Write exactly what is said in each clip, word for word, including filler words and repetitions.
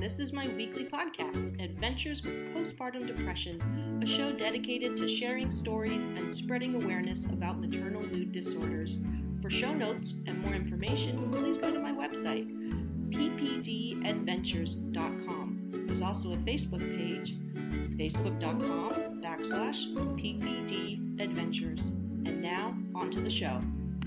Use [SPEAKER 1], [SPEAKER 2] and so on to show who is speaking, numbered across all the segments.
[SPEAKER 1] This is my weekly podcast, Adventures with Postpartum Depression, a show dedicated to sharing stories and spreading awareness about maternal mood disorders. For show notes and more information, please go to my website, p p d adventures dot com. There's also a Facebook page, facebook.com backslash ppdadventures. And now, on to the show.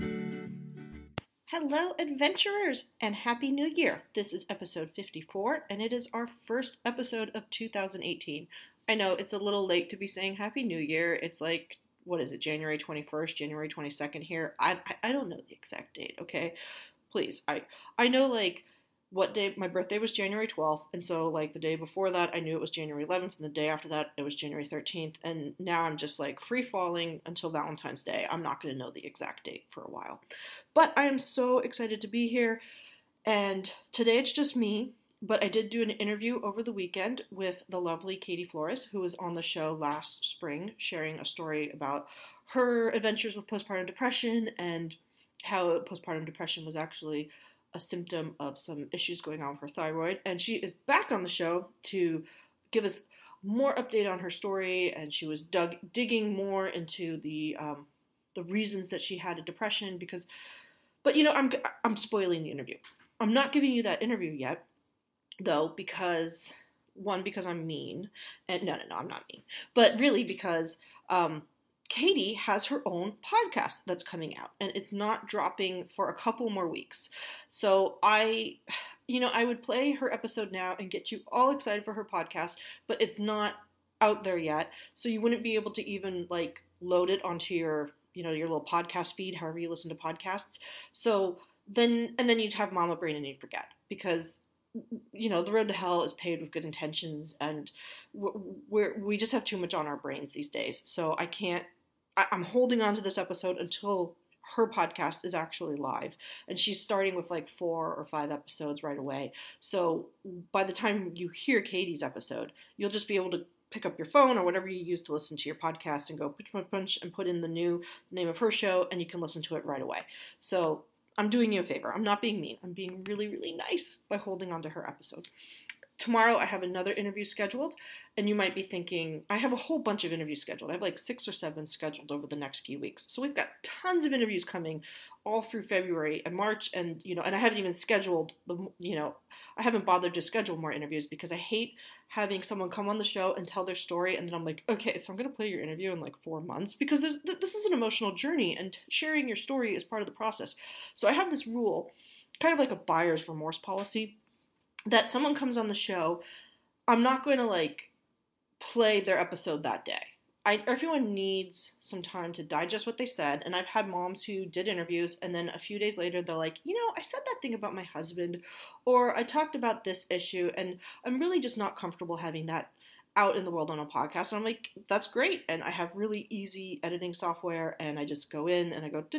[SPEAKER 1] Hello, adventurers, and Happy New Year! This is episode fifty-four, and it is our first episode of two thousand eighteen. I know it's a little late to be saying Happy New Year. It's like, what is it, January twenty-first, January twenty-second here? I, I I don't know the exact date, okay? Please, I I know, like, what day. My birthday was January twelfth, and so, like, the day before that, I knew it was January eleventh, and the day after that, it was January thirteenth, and now I'm just, like, free-falling until Valentine's Day. I'm not going to know the exact date for a while. But I am so excited to be here, and today it's just me, but I did do an interview over the weekend with the lovely Katie Flores, who was on the show last spring, sharing a story about her adventures with postpartum depression and how postpartum depression was actually a symptom of some issues going on with her thyroid. And she is back on the show to give us more update on her story, and she was dug, digging more into the um, the reasons that she had a depression, because But, you know, I'm I'm spoiling the interview. I'm not giving you that interview yet, though, because, one, because I'm mean. And no, no, no, I'm not mean. But really because um, Katie has her own podcast that's coming out, and it's not dropping for a couple more weeks. So I, you know, I would play her episode now and get you all excited for her podcast, but it's not out there yet. So you wouldn't be able to even, like, load it onto your you know, your little podcast feed, however you listen to podcasts. So then, and then you'd have mama brain and you'd forget, because, you know, the road to hell is paved with good intentions, and we're, we just have too much on our brains these days. So I can't, I, I'm holding on to this episode until her podcast is actually live, and she's starting with like four or five episodes right away. So by the time you hear Katie's episode, you'll just be able to pick up your phone or whatever you use to listen to your podcast and go punch, punch, punch, and put in the new name of her show, and you can listen to it right away. So I'm doing you a favor. I'm not being mean. I'm being really, really nice by holding on to her episode. Tomorrow I have another interview scheduled, and you might be thinking, I have a whole bunch of interviews scheduled. I have like six or seven scheduled over the next few weeks. So we've got tons of interviews coming all through February and March, and, you know, and I haven't even scheduled the, you know, I haven't bothered to schedule more interviews, because I hate having someone come on the show and tell their story, and then I'm like, okay, so I'm going to play your interview in like four months, because there's, this is an emotional journey, and sharing your story is part of the process. So I have this rule, kind of like a buyer's remorse policy, that someone comes on the show, I'm not going to, like, play their episode that day. I, everyone needs some time to digest what they said, and I've had moms who did interviews, and then a few days later they're like, you know, I said that thing about my husband, or I talked about this issue, and I'm really just not comfortable having that out in the world on a podcast. And I'm like, that's great, and I have really easy editing software, and I just go in and I go,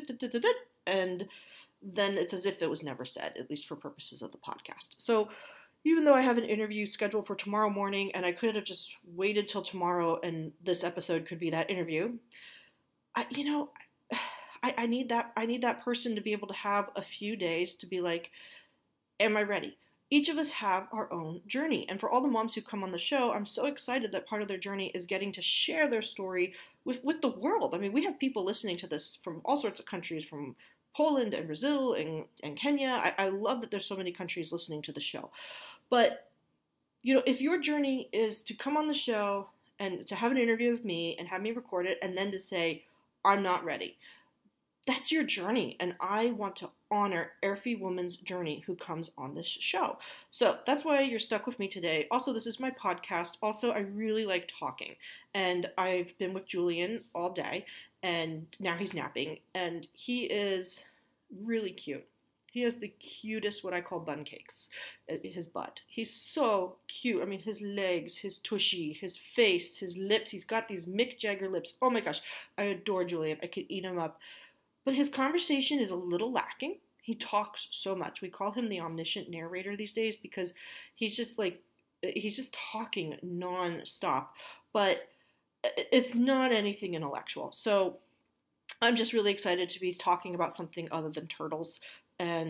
[SPEAKER 1] and then it's as if it was never said, at least for purposes of the podcast. So even though I have an interview scheduled for tomorrow morning, and I could have just waited till tomorrow and this episode could be that interview, I, you know, I, I need that, I need that person to be able to have a few days to be like, am I ready? Each of us have our own journey. And for all the moms who come on the show, I'm so excited that part of their journey is getting to share their story with, with the world. I mean, we have people listening to this from all sorts of countries, from Poland and Brazil and, and Kenya. I, I love that there's so many countries listening to the show. But, you know, if your journey is to come on the show and to have an interview with me and have me record it, and then to say, I'm not ready, that's your journey. And I want to honor every woman's journey who comes on this show. So that's why you're stuck with me today. Also, this is my podcast. Also, I really like talking. And I've been with Julian all day, and now he's napping, and he is really cute. He has the cutest, what I call bun cakes, his butt. He's so cute. I mean, his legs, his tushy, his face, his lips. He's got these Mick Jagger lips. Oh my gosh, I adore Julian. I could eat him up. But his conversation is a little lacking. He talks so much. We call him the omniscient narrator these days, because he's just like, he's just talking non-stop. But it's not anything intellectual. So I'm just really excited to be talking about something other than turtles. And,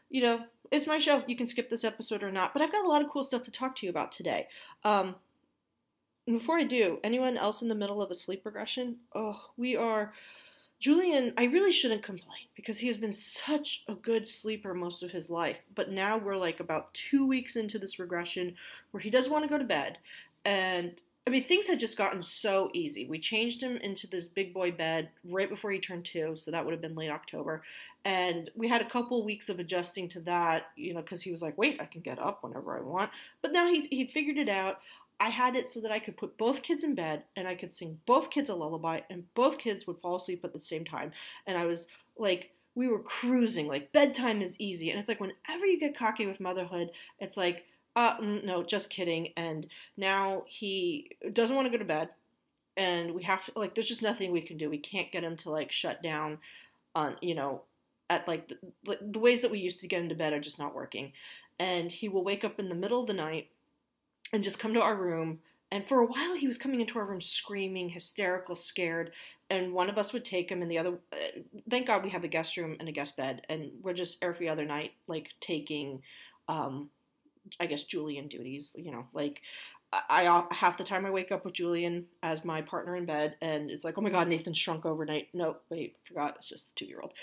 [SPEAKER 1] you know, it's my show. You can skip this episode or not, but I've got a lot of cool stuff to talk to you about today. Um, before I do, anyone else in the middle of a sleep regression? Oh, we are. Julian, I really shouldn't complain because he has been such a good sleeper most of his life. But now we're like about two weeks into this regression where he does want to go to bed. And I mean, things had just gotten so easy. We changed him into this big boy bed right before he turned two, so that would have been late October. And we had a couple weeks of adjusting to that, you know, because he was like, wait, I can get up whenever I want. But now he, he figured it out. I had it so that I could put both kids in bed and I could sing both kids a lullaby and both kids would fall asleep at the same time. And I was like, we were cruising. Like, bedtime is easy. And it's like, whenever you get cocky with motherhood, it's like, uh, mm, no, just kidding. And now he doesn't want to go to bed. And we have to, like, there's just nothing we can do. We can't get him to, like, shut down on, you know, at, like, the, the ways that we used to get into bed are just not working. And he will wake up in the middle of the night and just come to our room. And for a while, he was coming into our room screaming, hysterical, scared. And one of us would take him, and the other. Uh, thank God we have a guest room and a guest bed, and we're just every other night like taking, um, I guess Julian duties. You know, like I, I half the time I wake up with Julian as my partner in bed, and it's like, oh my God, Nathan's shrunk overnight. No, wait, forgot, it's just a two year old.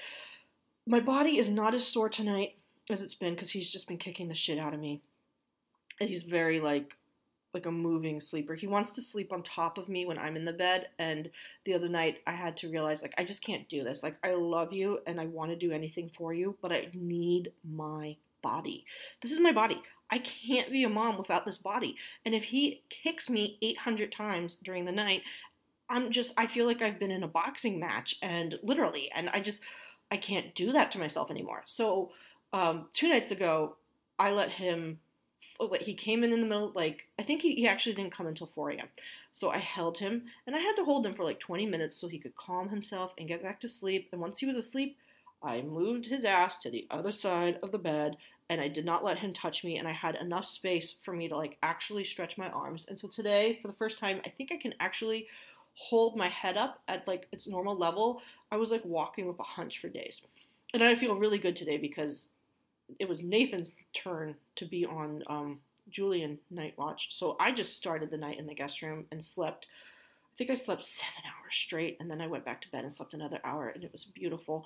[SPEAKER 1] My body is not as sore tonight as it's been because he's just been kicking the shit out of me, and he's very like like a moving sleeper. He wants to sleep on top of me when I'm in the bed. And the other night I had to realize like I just can't do this. Like I love you and I want to do anything for you, but I need my body. This is my body. I can't be a mom without this body. And if he kicks me eight hundred times during the night, I'm just I feel like I've been in a boxing match and literally and I just I can't do that to myself anymore. So um, two nights ago, I let him like he came in in the middle, like I think he, he actually didn't come until four a.m. So I held him and I had to hold him for like twenty minutes so he could calm himself and get back to sleep. And once he was asleep, I moved his ass to the other side of the bed and I did not let him touch me, and I had enough space for me to like actually stretch my arms. And so today, for the first time, I think I can actually hold my head up at like its normal level. I was like walking with a hunch for days. And I feel really good today because it was Nathan's turn to be on um, Julian night watch. So I just started the night in the guest room and slept. I think I slept seven hours straight, and then I went back to bed and slept another hour, and it was beautiful.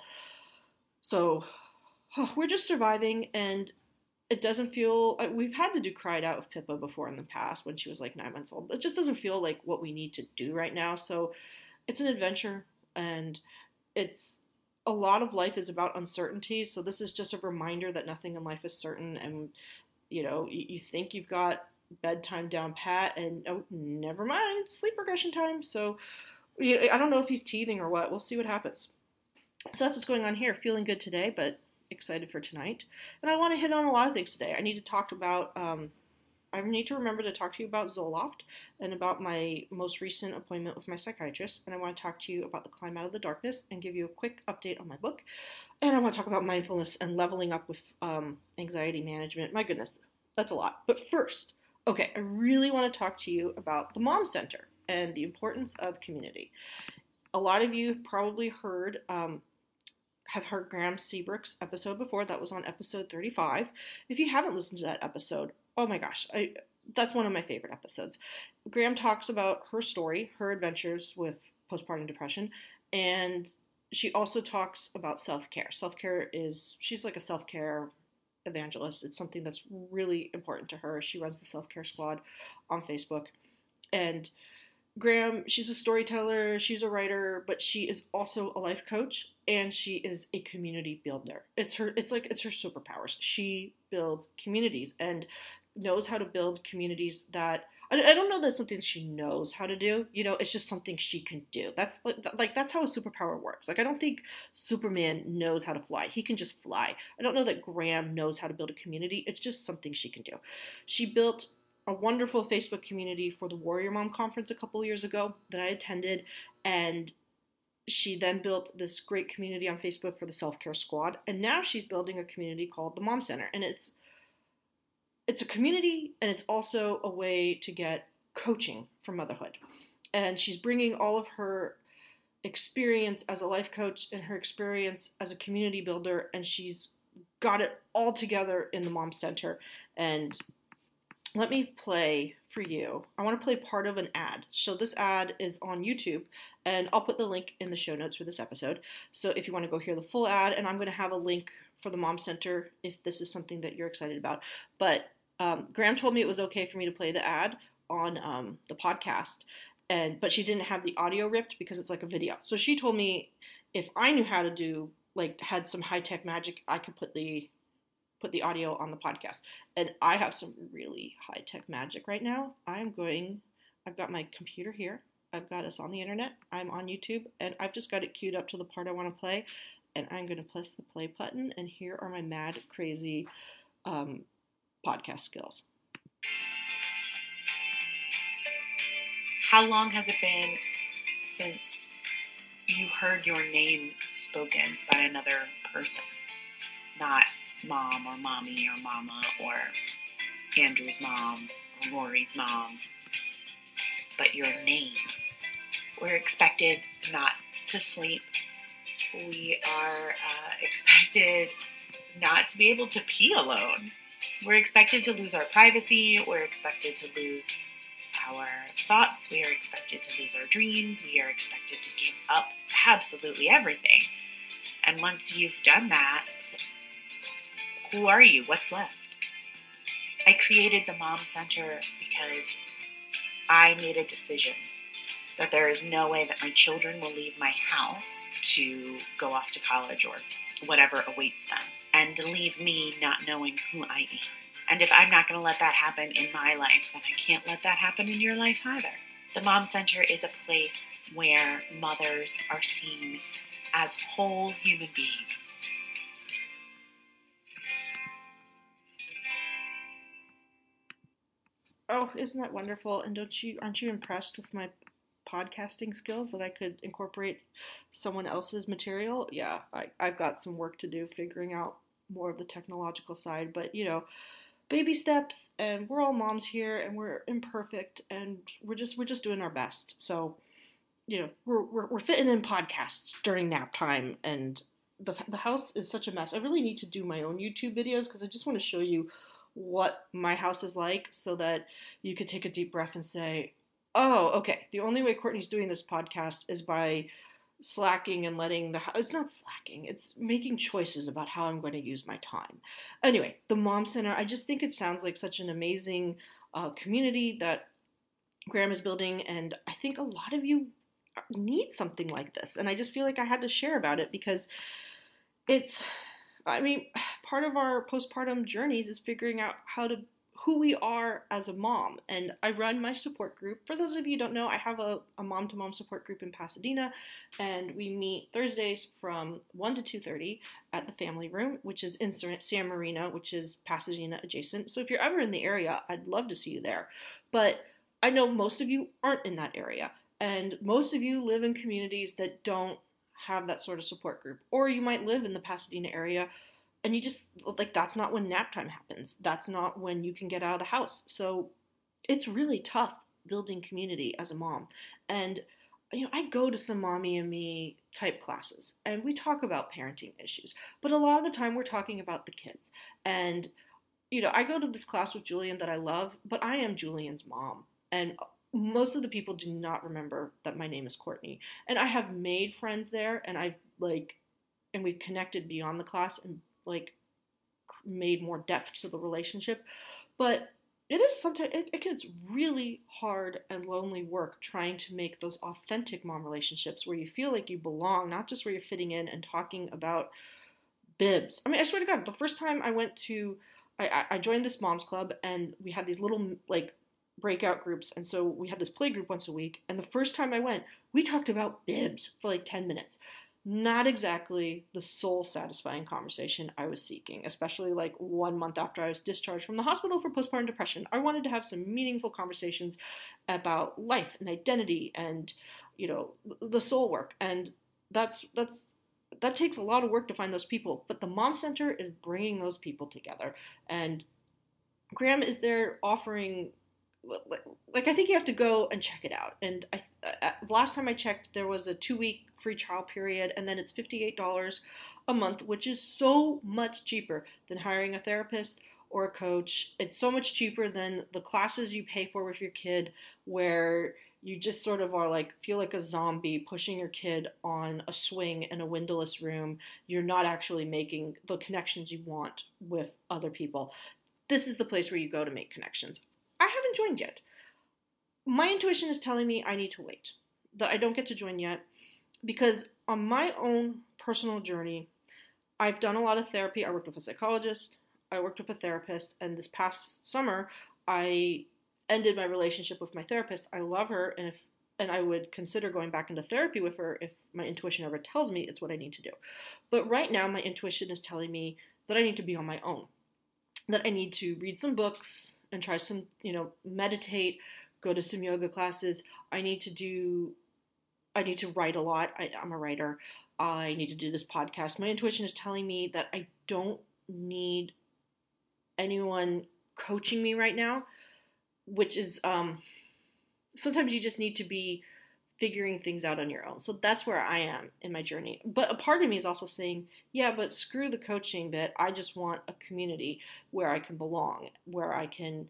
[SPEAKER 1] So oh, we're just surviving, and it doesn't feel. uh, We've had to do cried out with Pippa before in the past when she was like nine months old. It just doesn't feel like what we need to do right now. So it's an adventure, and it's a lot of life is about uncertainty. So this is just a reminder that nothing in life is certain, and you know you, you think you've got bedtime down pat, and oh, never mind, sleep regression time. So I don't know if he's teething or what. We'll see what happens. So that's what's going on here. Feeling good today, but excited for tonight. And I want to hit on a lot of things today. I need to talk about um, I need to remember to talk to you about Zoloft and about my most recent appointment with my psychiatrist. And I want to talk to you about the Climb Out of the Darkness and give you a quick update on my book. And I want to talk about mindfulness and leveling up with um, anxiety management. My goodness, that's a lot. But first, okay, I really want to talk to you about the Mom Center and the importance of community. A lot of you have probably heard um, have heard Graham Seabrook's episode before. That was on episode thirty-five. If you haven't listened to that episode, oh my gosh, I, that's one of my favorite episodes. Graham talks about her story, her adventures with postpartum depression, and she also talks about self-care. Self-care is, she's like a self-care evangelist. It's something that's really important to her. She runs the self-care squad on Facebook. And Graham, she's a storyteller, she's a writer, but she is also a life coach and she is a community builder. It's her it's like it's her superpowers. She builds communities and knows how to build communities that I, I don't know that's something she knows how to do. You know, it's just something she can do. That's like, like that's how a superpower works. Like I don't think Superman knows how to fly. He can just fly. I don't know that Graham knows how to build a community. It's just something she can do. She built a wonderful Facebook community for the Warrior Mom Conference a couple years ago that I attended, and she then built this great community on Facebook for the Self Care Squad, and now she's building a community called the Mom Center, and it's it's a community and it's also a way to get coaching for motherhood, and she's bringing all of her experience as a life coach and her experience as a community builder, and she's got it all together in the Mom Center. And let me play for you. I want to play part of an ad. So this ad is on YouTube, and I'll put the link in the show notes for this episode. So if you want to go hear the full ad, and I'm going to have a link for the Mom Center if this is something that you're excited about. But um, Graham told me it was okay for me to play the ad on um, the podcast, and but she didn't have the audio ripped because it's like a video. So she told me if I knew how to do like had some high tech magic, I could put the put the audio on the podcast. And I have some really high tech magic right now. I'm going, I've got my computer here. I've got us on the internet. I'm on YouTube, and I've just got it queued up to the part I want to play. And I'm going to press the play button. And here are my mad, crazy um, podcast skills.
[SPEAKER 2] How long has it been since you heard your name spoken by another person? Not mom or mommy or mama or Andrew's mom or Rory's mom, but your name. We're expected not to sleep. We are uh, expected not to be able to pee alone. We're expected to lose our privacy. We're expected to lose our thoughts. We are expected to lose our dreams. We are expected to give up absolutely everything. And once you've done that, who are you? What's left? I created the Mom Center because I made a decision that there is no way that my children will leave my house to go off to college or whatever awaits them, and to leave me not knowing who I am. And if I'm not going to let that happen in my life, then I can't let that happen in your life either. The Mom Center is a place where mothers are seen as whole human beings.
[SPEAKER 1] Oh, isn't that wonderful? And don't you aren't you impressed with my podcasting skills that I could incorporate someone else's material? Yeah, I, I've got some work to do figuring out more of the technological side, but you know, baby steps, and we're all moms here, and we're imperfect, and we're just we're just doing our best. So, you know, we're we're, we're fitting in podcasts during nap time, and the the house is such a mess. I really need to do my own YouTube videos because I just want to show you what my house is like, so that you could take a deep breath and say, "Oh, okay. The only way Courtney's doing this podcast is by slacking and letting the it's not slacking, it's making choices about how I'm going to use my time." Anyway, the Mom Center, I just think it sounds like such an amazing uh, community that Graham is building, and I think a lot of you need something like this, and I just feel like I had to share about it because it's I mean, part of our postpartum journeys is figuring out how to who we are as a mom. And I run my support group. For those of you who don't know, I have a, a mom-to-mom support group in Pasadena, and we meet Thursdays from one to two thirty at the Family Room, which is in San Marino, which is Pasadena adjacent. So if you're ever in the area, I'd love to see you there. But I know most of you aren't in that area, and most of you live in communities that don't have that sort of support group. Or you might live in the Pasadena area and you just like that's not when nap time happens. That's not when you can get out of the house. So it's really tough building community as a mom. And you know, I go to some mommy and me type classes and we talk about parenting issues, but a lot of the time we're talking about the kids. And you know, I go to this class with Julian that I love, but I am Julian's mom. And most of the people do not remember that my name is Courtney. And I have made friends there, and I've like and we've connected beyond the class and like made more depth to the relationship. But it is sometimes it, it gets really hard and lonely work trying to make those authentic mom relationships where you feel like you belong, not just where you're fitting in and talking about bibs. I mean, I swear to God, the first time I went to, I, I joined this mom's club, and we had these little like breakout groups, and so we had this play group once a week. And the first time I went, we talked about bibs for like ten minutes. Not exactly the soul satisfying conversation I was seeking, especially like one month after I was discharged from the hospital for postpartum depression. I wanted to have some meaningful conversations about life and identity and, you know, the soul work. And that's that's that takes a lot of work to find those people, but the Mom Center is bringing those people together. And Graham is there offering like, like I think you have to go and check it out. And I uh, last time I checked, there was a two week free trial period, and then it's fifty eight dollars a month, which is so much cheaper than hiring a therapist or a coach. It's so much cheaper than the classes you pay for with your kid, where you just sort of are like feel like a zombie pushing your kid on a swing in a windowless room. You're not actually making the connections you want with other people. This is the place where you go to make connections. I haven't joined yet. My intuition is telling me I need to wait, that I don't get to join yet, because on my own personal journey, I've done a lot of therapy. I worked with a psychologist, I worked with a therapist, and this past summer, I ended my relationship with my therapist. I love her, and if and I would consider going back into therapy with her if my intuition ever tells me it's what I need to do. But right now, my intuition is telling me that I need to be on my own, that I need to read some books and try some, you know, meditate, go to some yoga classes. I need to do, I need to write a lot. I, I'm a writer. I need to do this podcast. My intuition is telling me that I don't need anyone coaching me right now, which is, um, sometimes you just need to be figuring things out on your own. So that's where I am in my journey. But a part of me is also saying, yeah, but screw the coaching bit. I just want a community where I can belong, where I can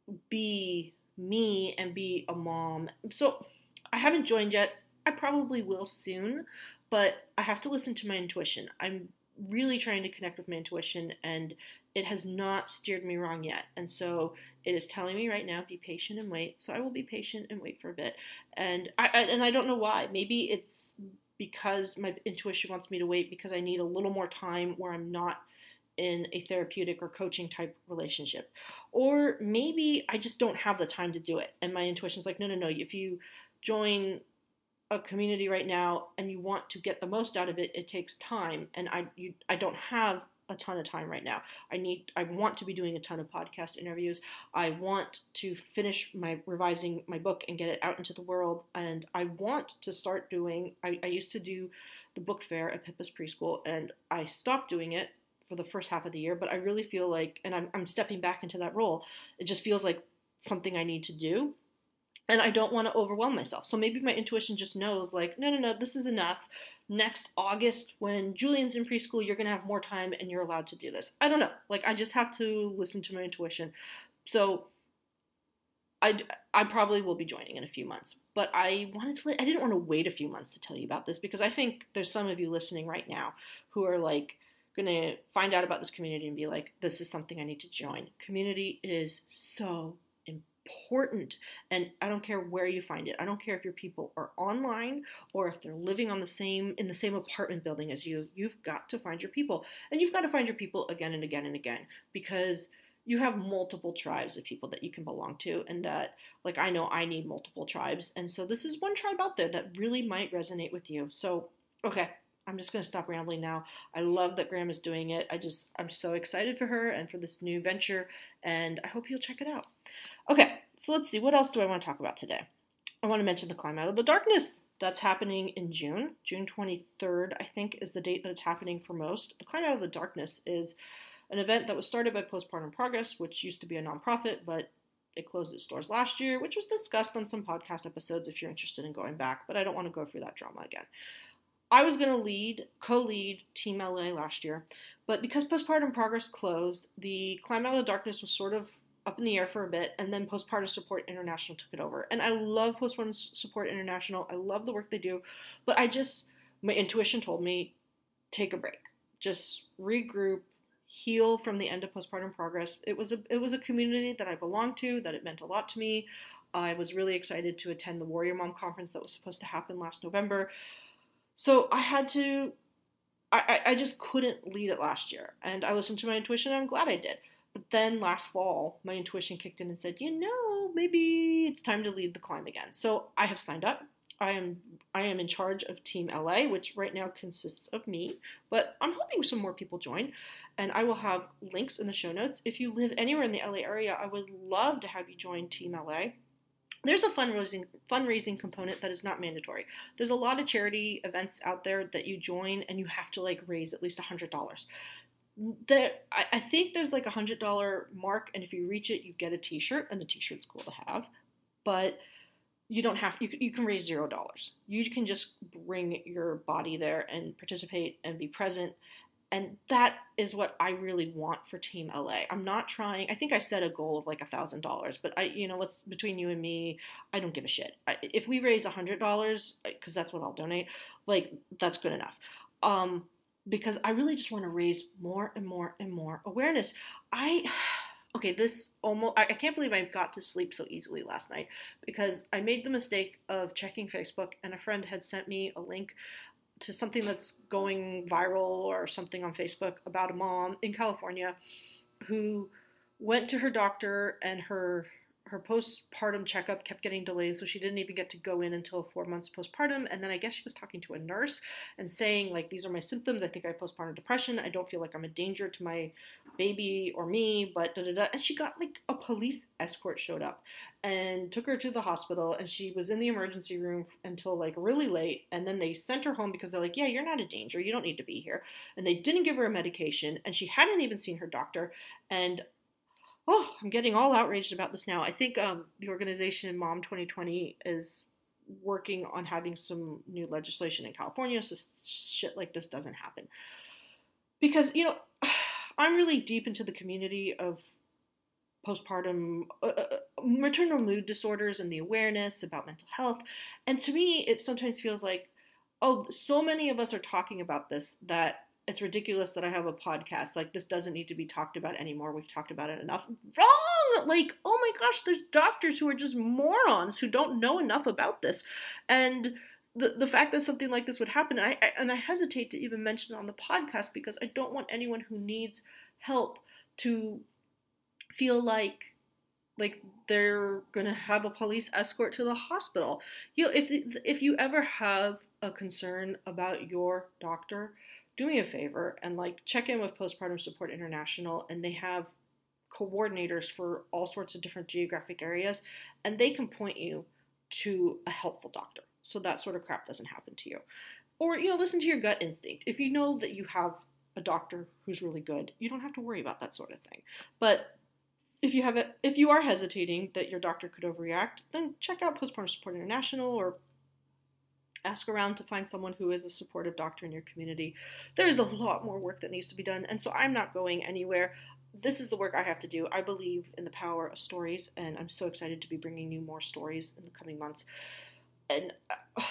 [SPEAKER 1] be me and be a mom. So I haven't joined yet. I probably will soon, but I have to listen to my intuition. I'm really trying to connect with my intuition, and it has not steered me wrong yet. And so it is telling me right now, be patient and wait. So I will be patient and wait for a bit. And I, I and I don't know why. Maybe it's because my intuition wants me to wait because I need a little more time where I'm not in a therapeutic or coaching type relationship. Or maybe I just don't have the time to do it. And my intuition's like, no, no, no. If you join a community right now and you want to get the most out of it, it takes time. And I you I don't have a ton of time right now. I need I want to be doing a ton of podcast interviews. I want to finish my revising my book and get it out into the world. And I want to start doing I, I used to do the book fair at Pippa's preschool, and I stopped doing it for the first half of the year, but I really feel like, and I'm, I'm stepping back into that role. It just feels like something I need to do, and I don't want to overwhelm myself. So maybe my intuition just knows, like, no, no, no, this is enough. Next August, when Julian's in preschool, you're going to have more time and you're allowed to do this. I don't know. Like, I just have to listen to my intuition. So I, I probably will be joining in a few months, but I wanted to, I didn't want to wait a few months to tell you about this, because I think there's some of you listening right now who are like, going to find out about this community and be like, this is something I need to join. Community is so important. And I don't care where you find it. I don't care if your people are online or if they're living on the same in the same apartment building as you. You've got to find your people. And you've got to find your people again and again and again, because you have multiple tribes of people that you can belong to, and that, like, I know I need multiple tribes. And so this is one tribe out there that really might resonate with you. So, okay, I'm just going to stop rambling now. I love that Graham is doing it. I just, I'm so excited for her and for this new venture, and I hope you'll check it out. Okay, so let's see. What else do I want to talk about today? I want to mention the Climb Out of the Darkness. That's happening in June. June twenty-third, I think, is the date that it's happening for most. The Climb Out of the Darkness is an event that was started by Postpartum Progress, which used to be a nonprofit, but it closed its doors last year, which was discussed on some podcast episodes if you're interested in going back, but I don't want to go through that drama again. I was going to lead, co-lead Team L A last year, but because Postpartum Progress closed, the Climb Out of the Darkness was sort of up in the air for a bit, and then Postpartum Support International took it over. And I love Postpartum Support International. I love the work they do, but I just, my intuition told me, take a break. Just regroup, heal from the end of Postpartum Progress. It was a, it was a community that I belonged to, that it meant a lot to me. I was really excited to attend the Warrior Mom Conference that was supposed to happen last November. So I had to, I, I just couldn't lead it last year. And I listened to my intuition, and I'm glad I did. But then last fall, my intuition kicked in and said, you know, maybe it's time to lead the climb again. So I have signed up. I am I am in charge of Team L A, which right now consists of me, but I'm hoping some more people join, and I will have links in the show notes. If you live anywhere in the L A area, I would love to have you join Team L A. There's a fundraising fundraising component that is not mandatory. There's a lot of charity events out there that you join and you have to like raise at least one hundred dollars. There, I, I think there's like a hundred dollar mark, and if you reach it, you get a T-shirt, and the T-shirt's cool to have. But you don't have you, you can raise zero dollars. You can just bring your body there and participate and be present, and that is what I really want for Team L A. I'm not trying. I think I set a goal of like a thousand dollars, but I, you know, what's between you and me, I don't give a shit. I, if we raise a hundred dollars, because that's what I'll donate, like that's good enough. Um, because I really just want to raise more and more and more awareness. I okay, this almost I, I can't believe I got to sleep so easily last night because I made the mistake of checking Facebook and a friend had sent me a link to something that's going viral or something on Facebook about a mom in California who went to her doctor and her her postpartum checkup kept getting delayed, so she didn't even get to go in until four months postpartum. And then I guess she was talking to a nurse and saying, like, these are my symptoms. I think I have postpartum depression. I don't feel like I'm a danger to my baby or me, but da da da. And she got like a police escort showed up and took her to the hospital, and she was in the emergency room until like really late. And then they sent her home because they're like, yeah, you're not a danger. You don't need to be here. And they didn't give her a medication, and she hadn't even seen her doctor. And oh, I'm getting all outraged about this now. I think um, the organization Mom twenty twenty is working on having some new legislation in California so shit like this doesn't happen. Because, you know, I'm really deep into the community of postpartum uh, uh, maternal mood disorders and the awareness about mental health. And to me, it sometimes feels like, oh, so many of us are talking about this that it's ridiculous that I have a podcast. Like, this doesn't need to be talked about anymore. We've talked about it enough. Wrong! Like, oh my gosh, there's doctors who are just morons who don't know enough about this. And the, the fact that something like this would happen, I, I and I hesitate to even mention it on the podcast because I don't want anyone who needs help to feel like like they're gonna have a police escort to the hospital. You know, if if you ever have a concern about your doctor, do me a favor and like check in with Postpartum Support International, and they have coordinators for all sorts of different geographic areas, and they can point you to a helpful doctor so that sort of crap doesn't happen to you. Or, you know, listen to your gut instinct. If you know that you have a doctor who's really good, you don't have to worry about that sort of thing. But if you have it, if you are hesitating that your doctor could overreact, then check out Postpartum Support International or ask around to find someone who is a supportive doctor in your community. There is a lot more work that needs to be done, and so I'm not going anywhere. This is the work I have to do. I believe in the power of stories, and I'm so excited to be bringing you more stories in the coming months. And uh,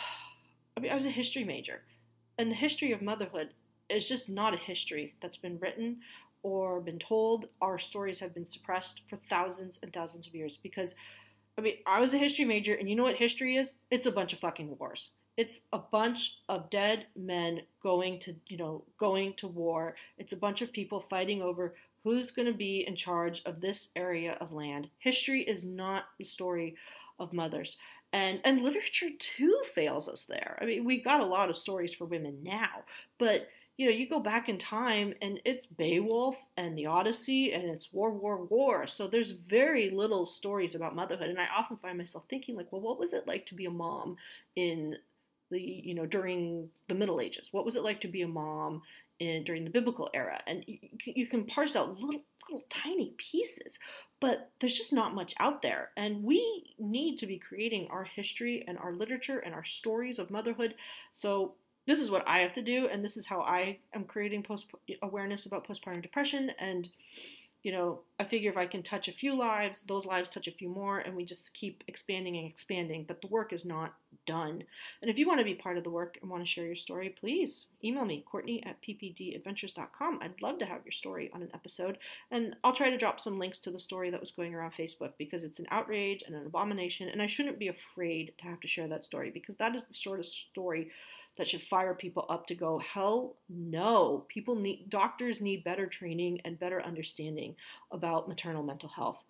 [SPEAKER 1] I mean, I was a history major, and the history of motherhood is just not a history that's been written or been told. Our stories have been suppressed for thousands and thousands of years because, I mean, I was a history major, and you know what history is? It's a bunch of fucking wars. It's a bunch of dead men going to, you know, going to war. It's a bunch of people fighting over who's going to be in charge of this area of land. History is not the story of mothers. And and literature too fails us there. I mean, we've got a lot of stories for women now, but you know, you go back in time and it's Beowulf and the Odyssey and it's War, War, War. So there's very little stories about motherhood. And I often find myself thinking, like, well, what was it like to be a mom in the, you know, during the Middle Ages? What was it like to be a mom in during the biblical era? And you, you can parse out little, little tiny pieces, but there's just not much out there. And we need to be creating our history and our literature and our stories of motherhood. So this is what I have to do, and this is how I am creating post awareness about postpartum depression. And you know, I figure if I can touch a few lives, those lives touch a few more, and we just keep expanding and expanding. But the work is not done. And if you want to be part of the work and want to share your story, please email me, Courtney at p p d adventures dot com. I'd love to have your story on an episode. And I'll try to drop some links to the story that was going around Facebook because it's an outrage and an abomination. And I shouldn't be afraid to have to share that story because that is the sort of story that should fire people up to go, hell no. People need, doctors need better training and better understanding about maternal mental health.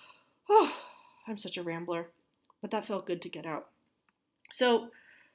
[SPEAKER 1] Oh, I'm such a rambler, but that felt good to get out. So,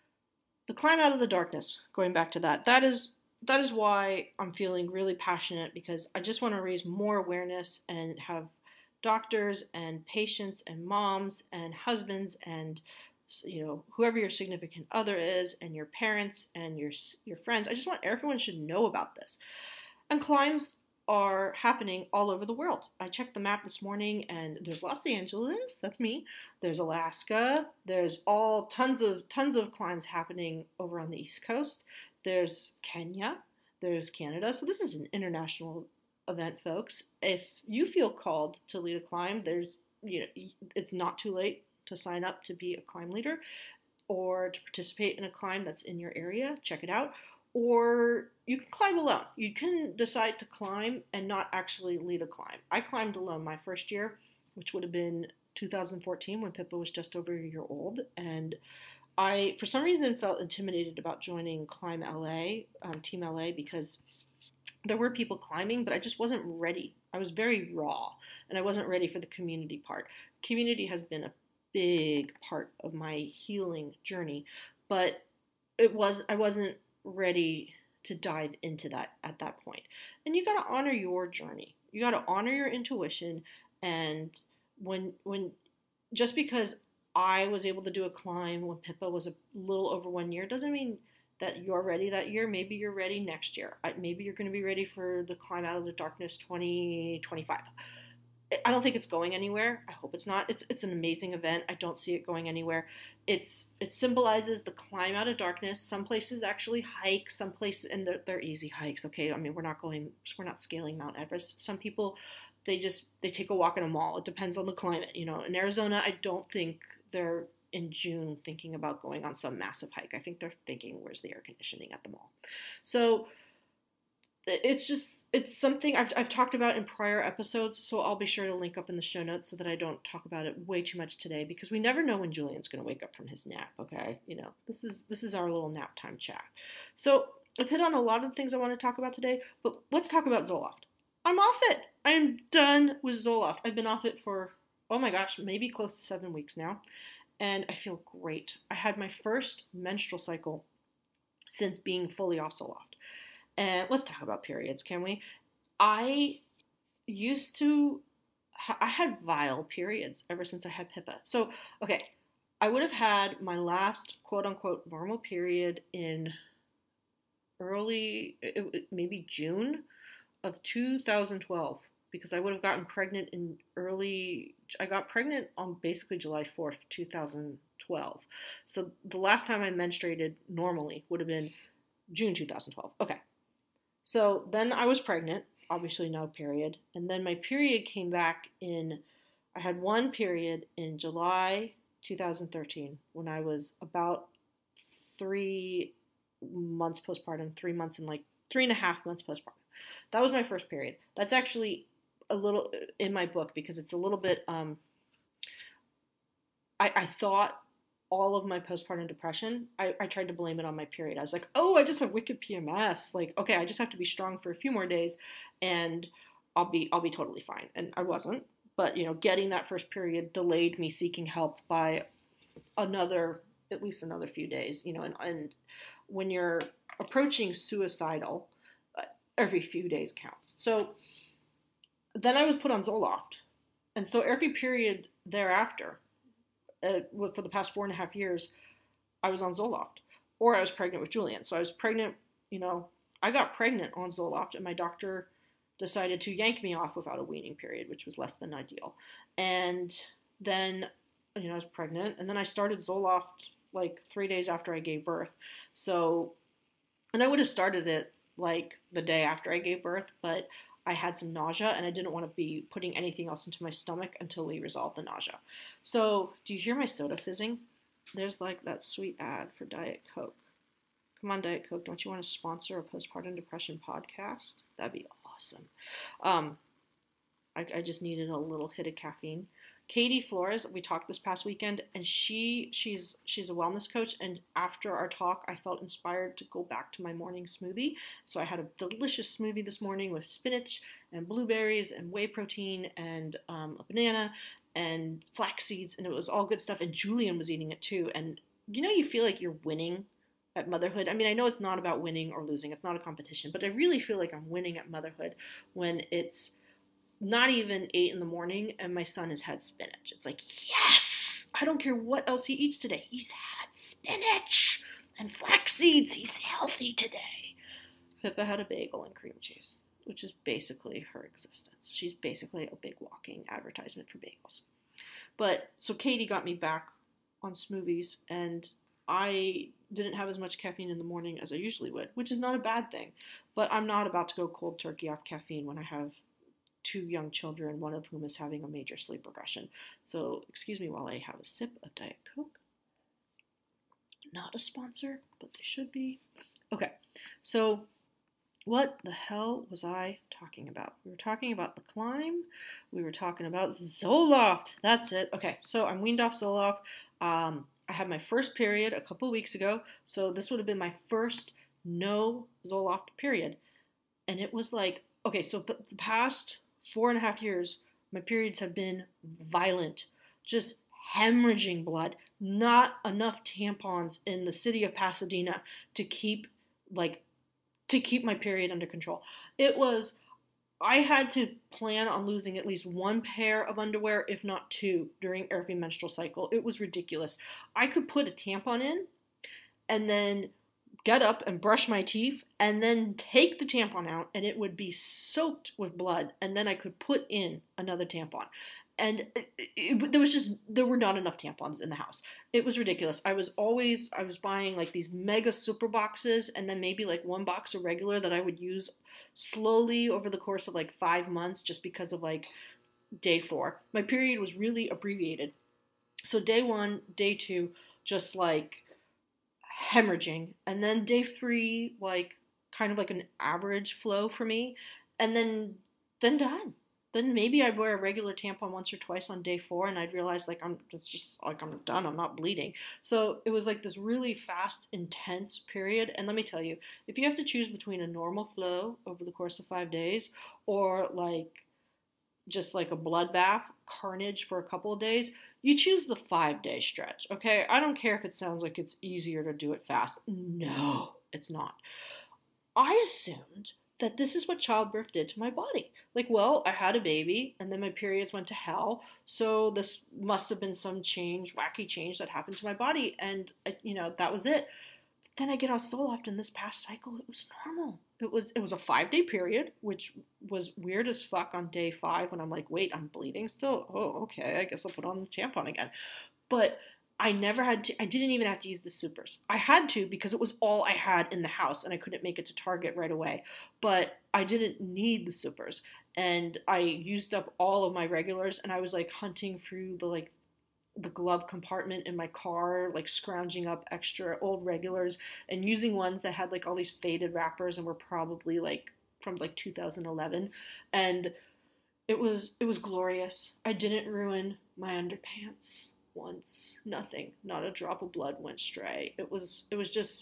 [SPEAKER 1] the climb out of the darkness, going back to that, that is that is why I'm feeling really passionate because I just want to raise more awareness and have doctors and patients and moms and husbands and you know, whoever your significant other is and your parents and your your friends. I just want everyone should know about this. And climbs are happening all over the world. I checked the map this morning and there's Los Angeles, that's me. There's Alaska. There's all tons of tons of climbs happening over on the East Coast. There's Kenya. There's Canada. So this is an international event, folks. If you feel called to lead a climb, there's you know it's not too late to sign up to be a climb leader or to participate in a climb that's in your area. Check it out. Or you can climb alone. You can decide to climb and not actually lead a climb. I climbed alone my first year, which would have been two thousand fourteen when Pippa was just over a year old. And I, for some reason, felt intimidated about joining Climb L A, um, Team L A, because there were people climbing, but I just wasn't ready. I was very raw, and I wasn't ready for the community part. Community has been a big part of my healing journey, but it was I wasn't ready to dive into that at that point. And you got to honor your journey. You got to honor your intuition. And when when just because I was able to do a climb when Pippa was a little over one year doesn't mean that you're ready that year. Maybe you're ready next year. Maybe you're going to be ready for the Climb Out of the Darkness twenty twenty-five. I don't think it's going anywhere. I hope it's not. It's it's an amazing event. I don't see it going anywhere. It's it symbolizes the climb out of darkness. Some places actually hike. Some places, and they're, they're easy hikes. Okay, I mean we're not going. We're not scaling Mount Everest. Some people, they just they take a walk in a mall. It depends on the climate. You know, in Arizona, I don't think they're in June thinking about going on some massive hike. I think they're thinking, where's the air conditioning at the mall? So it's just, it's something I've, I've talked about in prior episodes, so I'll be sure to link up in the show notes so that I don't talk about it way too much today, because we never know when Julian's going to wake up from his nap, okay? You know, this is this is our little nap time chat. So I've hit on a lot of the things I want to talk about today, but let's talk about Zoloft. I'm off it. I am done with Zoloft. I've been off it for, oh my gosh, maybe close to seven weeks now, and I feel great. I had my first menstrual cycle since being fully off Zoloft. And let's talk about periods, can we? I used to, I had vile periods ever since I had Pippa. So, okay, I would have had my last quote unquote normal period in early, maybe June of two thousand twelve, because I would have gotten pregnant in early, I got pregnant on basically July fourth, two thousand twelve. So the last time I menstruated normally would have been June two thousand twelve. Okay. So then I was pregnant, obviously no period, and then my period came back in, I had one period in July two thousand thirteen when I was about three months postpartum, three months and like three and a half months postpartum. That was my first period. That's actually a little in my book because it's a little bit, um, I, I thought all of my postpartum depression, I, I tried to blame it on my period. I was like, oh, I just have wicked P M S. Like, okay, I just have to be strong for a few more days and I'll be I'll be totally fine. And I wasn't. But, you know, getting that first period delayed me seeking help by another, at least another few days, you know, and, and when you're approaching suicidal, uh, every few days counts. So then I was put on Zoloft. And so every period thereafter, Uh, for the past four and a half years, I was on Zoloft, or I was pregnant with Julian. So I was pregnant, you know, I got pregnant on Zoloft, and my doctor decided to yank me off without a weaning period, which was less than ideal. And then, you know, I was pregnant, and then I started Zoloft like three days after I gave birth. So, and I would have started it like the day after I gave birth, but I had some nausea and I didn't want to be putting anything else into my stomach until we resolved the nausea. So, do you hear my soda fizzing? There's like that sweet ad for Diet Coke. Come on, Diet Coke, don't you want to sponsor a postpartum depression podcast? That'd be awesome. Um, I, I just needed a little hit of caffeine. Katie Flores, we talked this past weekend, and she she's she's a wellness coach, and after our talk, I felt inspired to go back to my morning smoothie. So I had a delicious smoothie this morning with spinach and blueberries and whey protein and um, a banana and flax seeds, and it was all good stuff, and Julian was eating it too. And you know, you feel like you're winning at motherhood. I mean, I know it's not about winning or losing, it's not a competition, but I really feel like I'm winning at motherhood when it's not even eight in the morning and my son has had spinach. It's like, yes! I don't care what else he eats today. He's had spinach and flax seeds. He's healthy today. Pippa had a bagel and cream cheese. which is basically her existence. She's basically a big walking advertisement for bagels. But so Katie got me back on smoothies, and I didn't have as much caffeine in the morning as I usually would, which is not a bad thing. But I'm not about to go cold turkey off caffeine when I have two young children, one of whom is having a major sleep regression. So excuse me while I have a sip of Diet Coke. Not a sponsor, but they should be. Okay, so what the hell was I talking about? We were talking about the climb. We were talking about Zoloft. That's it. Okay, so I'm weaned off Zoloft. Um, I had my first period a couple weeks ago, so this would have been my first no Zoloft period. And it was like, okay, so the past four and a half years, my periods have been violent, just hemorrhaging blood, not enough tampons in the city of Pasadena to keep, like, to keep my period under control. It was, I had to plan on losing at least one pair of underwear, if not two, during every menstrual cycle. It was ridiculous. I could put a tampon in and then get up and brush my teeth and then take the tampon out and it would be soaked with blood, and then I could put in another tampon. And it, it, there was just, there were not enough tampons in the house. It was ridiculous. I was always, I was buying like these mega super boxes and then maybe like one box of regular that I would use slowly over the course of like five months just because of like day four. My period was really abbreviated. So day one, day two, just like hemorrhaging. And then day three, like kind of like an average flow for me. And then, then done. Then maybe I'd wear a regular tampon once or twice on day four, and I'd realize like I'm it's just like I'm done. I'm not bleeding. So it was like this really fast, intense period. And let me tell you, if you have to choose between a normal flow over the course of five days or like just like a bloodbath, carnage for a couple of days, you choose the five day stretch. Okay, I don't care if it sounds like it's easier to do it fast. No, it's not. I assumed that this is what childbirth did to my body. Like, well, I had a baby and then my periods went to hell. So this must have been some change, wacky change that happened to my body. And, you know, that was it. Then I get off Zoloft in this past cycle. It was normal. It was it was a five day period, which was weird as fuck on day five when I'm like, wait, I'm bleeding still? Oh, okay. I guess I'll put on the tampon again. But I never had to, I didn't even have to use the supers. I had to because it was all I had in the house and I couldn't make it to Target right away. But I didn't need the supers. And I used up all of my regulars and I was like hunting through the like the glove compartment in my car, like scrounging up extra old regulars and using ones that had like all these faded wrappers and were probably like from like two thousand eleven. And it was it was glorious. I didn't ruin my underpants once. Nothing. Not a drop of blood went stray. It was it was just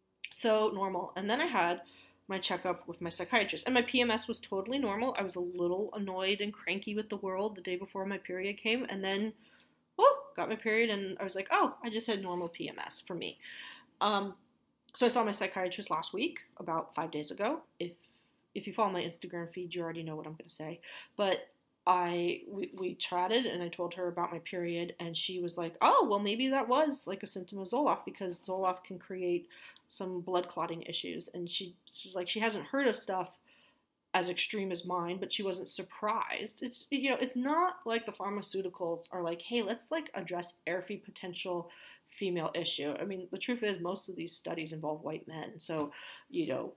[SPEAKER 1] so normal. And then I had my checkup with my psychiatrist, and my P M S was totally normal. I was a little annoyed and cranky with the world the day before my period came, and then oh, got my period, and I was like, oh, I just had normal P M S for me. Um, so I saw my psychiatrist last week, about five days ago. If if you follow my Instagram feed, you already know what I'm going to say. But I we, we chatted and I told her about my period and she was like, oh, well, maybe that was like a symptom of Zoloft because Zoloft can create some blood clotting issues. And she she's like, she hasn't heard of stuff as extreme as mine, but she wasn't surprised. It's, you know, it's not like the pharmaceuticals are like, hey, let's like address every potential female issue. I mean, the truth is most of these studies involve white men. So, you know,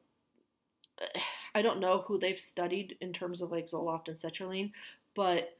[SPEAKER 1] I don't know who they've studied in terms of like Zoloft and sertraline, but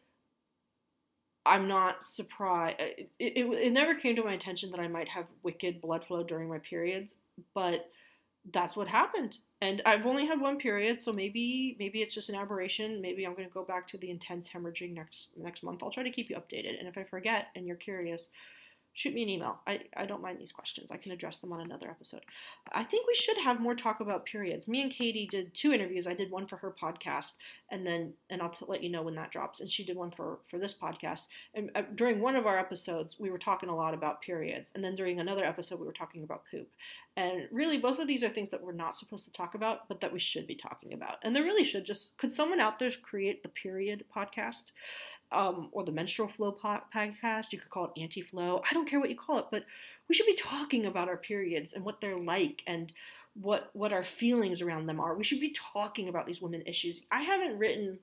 [SPEAKER 1] I'm not surprised. It, it, it never came to my attention that I might have wicked blood flow during my periods, but that's what happened. And I've only had one period, so maybe maybe it's just an aberration. Maybe I'm going to go back to the intense hemorrhaging next next month. I'll try to keep you updated. And if I forget and you're curious, shoot me an email. I, I don't mind these questions. I can address them on another episode. I think we should have more talk about periods. Me and Katie did two interviews. I did one for her podcast, and then and I'll t- let you know when that drops. And she did one for, for this podcast. And uh, during one of our episodes, we were talking a lot about periods. And then during another episode, we were talking about poop. And really, both of these are things that we're not supposed to talk about, but that we should be talking about. And there really should just, could someone out there create the period podcast? Um, or the menstrual flow podcast. You could call it anti-flow. I don't care what you call it, but we should be talking about our periods and what they're like and what what our feelings around them are. We should be talking about these women issues. I haven't written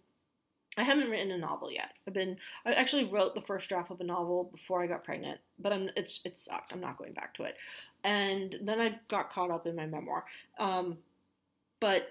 [SPEAKER 1] I haven't written a novel yet. I've been I actually wrote the first draft of a novel before I got pregnant, but I'm it's it sucked. I'm not going back to it. And then I got caught up in my memoir. Um, but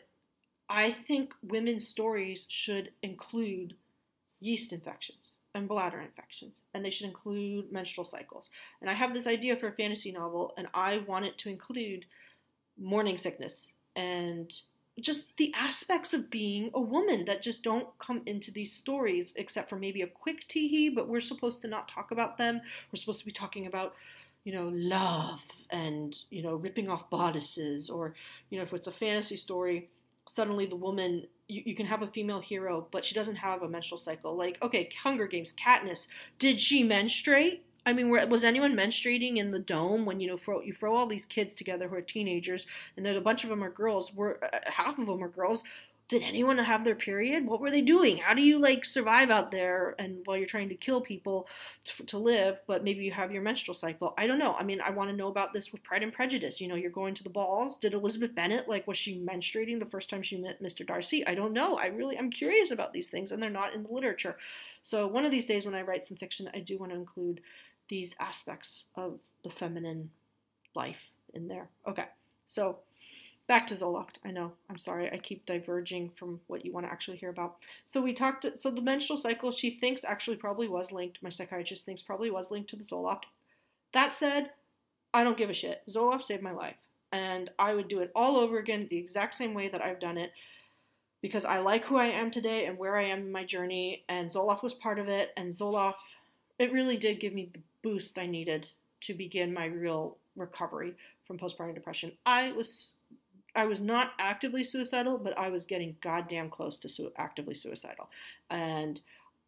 [SPEAKER 1] I think women's stories should include yeast infections and bladder infections, and they should include menstrual cycles. And I have this idea for a fantasy novel, and I want it to include morning sickness and just the aspects of being a woman that just don't come into these stories except for maybe a quick tee-hee, but we're supposed to not talk about them. We're supposed to be talking about, you know, love and, you know, ripping off bodices, or, you know, if it's a fantasy story, suddenly the woman, you, you can have a female hero, but she doesn't have a menstrual cycle. Like, okay, Hunger Games, Katniss, did she menstruate? I mean, was anyone menstruating in the dome when, you know, throw, you throw all these kids together who are teenagers, and there's a bunch of them are girls, were uh, half of them are girls. Did anyone have their period? What were they doing? How do you, like, survive out there and while you're trying to kill people to, to live, but maybe you have your menstrual cycle? I don't know. I mean, I want to know about this with Pride and Prejudice. You know, you're going to the balls. Did Elizabeth Bennet, like, was she menstruating the first time she met Mister Darcy? I don't know. I really, I'm curious about these things, and they're not in the literature. So one of these days when I write some fiction, I do want to include these aspects of the feminine life in there. Okay, so back to Zoloft. I know, I'm sorry, I keep diverging from what you want to actually hear about. So we talked, so the menstrual cycle, she thinks actually probably was linked, my psychiatrist thinks probably was linked to the Zoloft. That said, I don't give a shit. Zoloft saved my life. And I would do it all over again the exact same way that I've done it, because I like who I am today and where I am in my journey, and Zoloft was part of it, and Zoloft, it really did give me the boost I needed to begin my real recovery from postpartum depression. I was I was not actively suicidal, but I was getting goddamn close to su- actively suicidal. And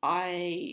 [SPEAKER 1] I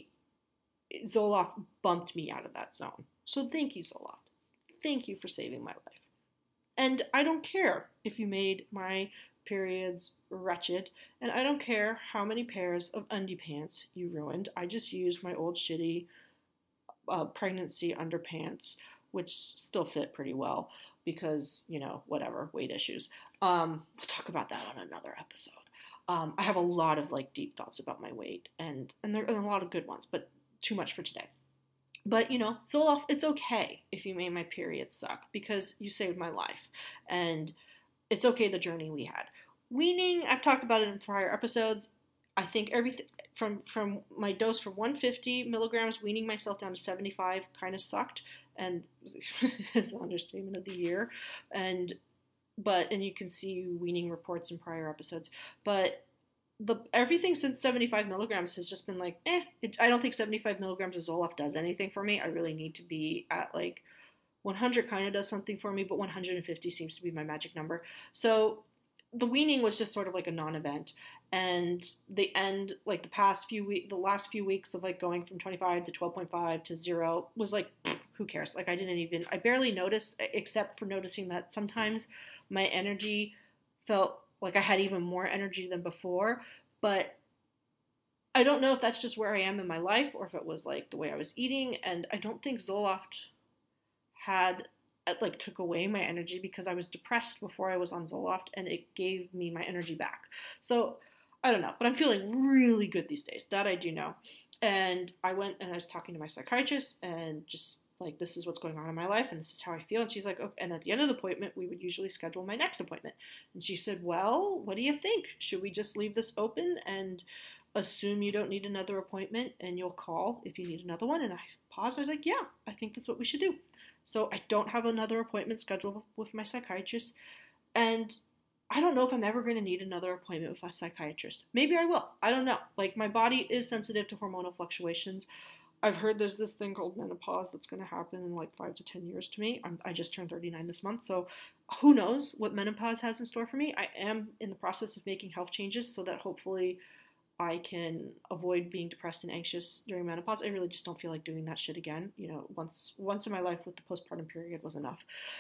[SPEAKER 1] Zoloft bumped me out of that zone. So thank you, Zoloft. Thank you for saving my life. And I don't care if you made my periods wretched, and I don't care how many pairs of undie pants you ruined. I just used my old shitty uh, pregnancy underpants, which still fit pretty well because, you know, whatever, weight issues. Um, we'll talk about that on another episode. Um, I have a lot of like deep thoughts about my weight, and and there are a lot of good ones, but too much for today. But, you know, Zoloft, it's okay if you made my period suck because you saved my life. And it's okay the journey we had. Weaning, I've talked about it in prior episodes. I think everything from from my dose from one hundred fifty milligrams, weaning myself down to seventy-five kind of sucked, and it's an understatement of the year. And but and you can see weaning reports in prior episodes. But the everything since seventy-five milligrams has just been like, eh. It, I don't think seventy-five milligrams of Zoloft does anything for me. I really need to be at like one hundred kind of does something for me, but one hundred fifty seems to be my magic number. So the weaning was just sort of like a non-event, and the end, like the past few weeks, the last few weeks of like going from twenty-five to twelve point five to zero was like, who cares? Like I didn't even, I barely noticed, except for noticing that sometimes my energy felt like I had even more energy than before, but I don't know if that's just where I am in my life or if it was like the way I was eating, and I don't think Zoloft had it like took away my energy because I was depressed before I was on Zoloft and it gave me my energy back. So I don't know, but I'm feeling really good these days. That I do know. And I went and I was talking to my psychiatrist and just like, this is what's going on in my life and this is how I feel. And she's like, okay. And at the end of the appointment, we would usually schedule my next appointment. And she said, well, what do you think? Should we just leave this open and assume you don't need another appointment and you'll call if you need another one? And I paused. I was like, yeah, I think that's what we should do. So I don't have another appointment scheduled with my psychiatrist. And I don't know if I'm ever going to need another appointment with a psychiatrist. Maybe I will. I don't know. Like, my body is sensitive to hormonal fluctuations. I've heard there's this thing called menopause that's going to happen in like five to ten years to me. I'm, I just turned thirty-nine this month, so who knows what menopause has in store for me. I am in the process of making health changes so that hopefully I can avoid being depressed and anxious during menopause. I really just don't feel like doing that shit again. You know, once once in my life with the postpartum period was enough.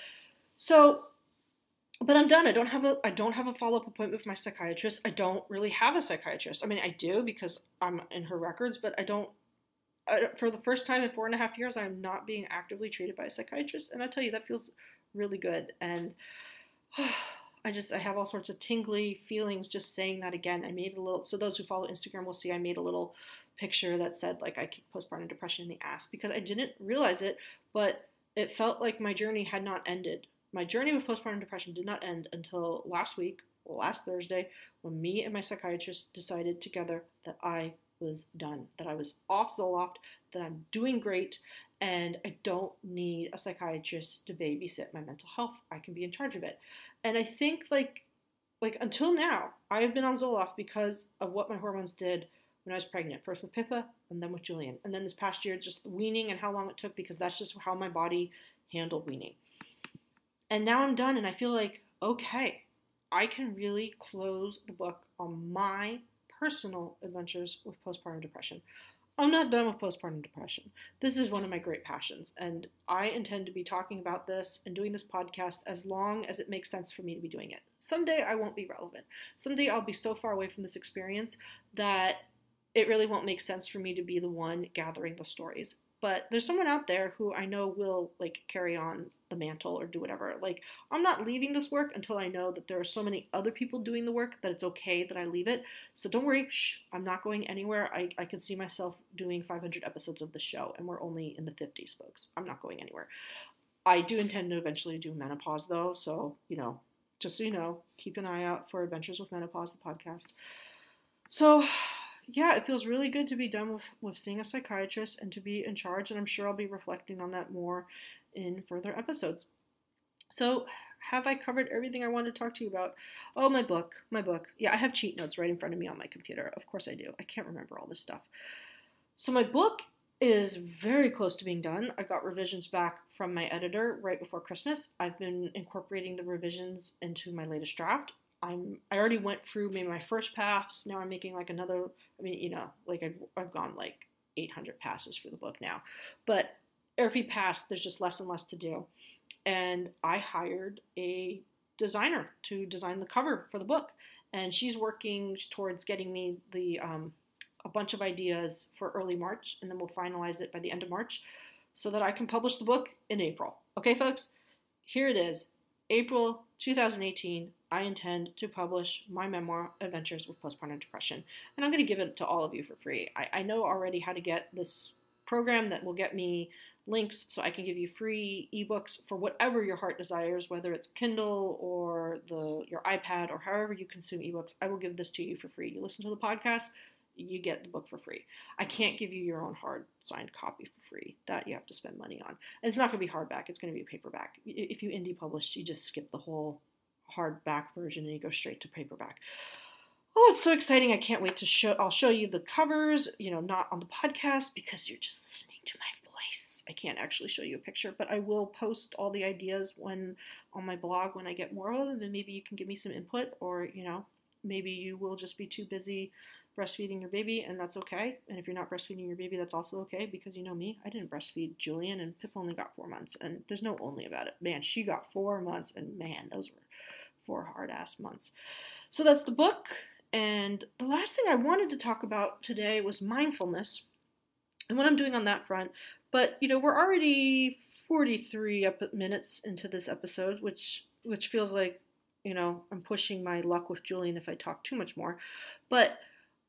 [SPEAKER 1] So, but I'm done. I don't have a I don't have a follow-up appointment with my psychiatrist. I don't really have a psychiatrist. I mean, I do because I'm in her records, but I don't. I, for the first time in four and a half years, I'm not being actively treated by a psychiatrist, and I tell you that feels really good. And I just, I have all sorts of tingly feelings just saying that again. I made a little, so those who follow Instagram will see I made a little picture that said like I kicked postpartum depression in the ass because I didn't realize it, but it felt like my journey had not ended. My journey with postpartum depression did not end until last week, last Thursday, when me and my psychiatrist decided together that I was done, that I was off Zoloft, that I'm doing great, and I don't need a psychiatrist to babysit my mental health. I can be in charge of it. And I think like like until now, I have been on Zoloft because of what my hormones did when I was pregnant. First with Pippa, and then with Julian. And then this past year, just weaning and how long it took because that's just how my body handled weaning. And now I'm done, and I feel like, okay, I can really close the book on my personal adventures with postpartum depression. I'm not done with postpartum depression. This is one of my great passions, and I intend to be talking about this and doing this podcast as long as it makes sense for me to be doing it. Someday I won't be relevant. Someday I'll be so far away from this experience that it really won't make sense for me to be the one gathering the stories. But there's someone out there who I know will like carry on the mantle or do whatever. Like, I'm not leaving this work until I know that there are so many other people doing the work that it's okay that I leave it. So don't worry, shh, I'm not going anywhere. I, I can see myself doing five hundred episodes of the show, and we're only in the fifties, folks. I'm not going anywhere. I do intend to eventually do menopause, though, so, you know, just so you know, keep an eye out for Adventures with Menopause, the podcast. So, yeah, it feels really good to be done with, with seeing a psychiatrist and to be in charge, and I'm sure I'll be reflecting on that more in further episodes. So, have I covered everything I wanted to talk to you about? Oh, my book, my book. Yeah, I have cheat notes right in front of me on my computer. Of course I do. I can't remember all this stuff. So my book is very close to being done. I got revisions back from my editor right before Christmas. I've been incorporating the revisions into my latest draft. I'm I already went through maybe my first pass. Now I'm making like another. I mean, you know, like I've I've gone like eight hundred passes for the book now, but every pass there's just less and less to do. And I hired a designer to design the cover for the book, and she's working towards getting me the um, a bunch of ideas for early March, and then we'll finalize it by the end of March so that I can publish the book in April. Okay, folks, here it is. April twenty eighteen, I intend to publish my memoir, Adventures with Postpartum Depression, and I'm going to give it to all of you for free. I, I know already how to get this program that will get me links so I can give you free ebooks for whatever your heart desires, whether it's Kindle or the your iPad or however you consume ebooks. I will give this to you for free. You listen to the podcast, you get the book for free. I can't give you your own hard signed copy for free. That you have to spend money on. And it's not going to be hardback. It's going to be paperback. If you indie publish, you just skip the whole hardback version and you go straight to paperback. Oh, it's so exciting. I can't wait to show, I'll show you the covers, you know, not on the podcast because you're just listening to my voice. I can't actually show you a picture, but I will post all the ideas when on my blog when I get more of them, and maybe you can give me some input, or, you know, maybe you will just be too busy breastfeeding your baby, and that's okay. And if you're not breastfeeding your baby, that's also okay, because you know me, I didn't breastfeed Julian, and Pip only got four months, and there's no only about it. Man, she got four months, and man, those were four hard-ass months. So that's the book, and the last thing I wanted to talk about today was mindfulness, and what I'm doing on that front. But, you know, we're already forty-three minutes into this episode, which which feels like, you know, I'm pushing my luck with Julian if I talk too much more. But